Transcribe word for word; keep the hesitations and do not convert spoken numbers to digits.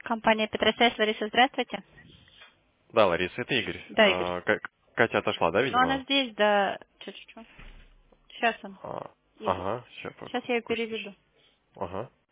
Компания Петросвязь, Лариса, здравствуйте. Да, Лариса, это Игорь. Да, Игорь. А, Ка- Катя отошла, да, Ну, она видимо? здесь, да. Чё-чё-чё. Сейчас он А, едет. ага, сейчас Сейчас я ее кушать переведу. еще. Ага.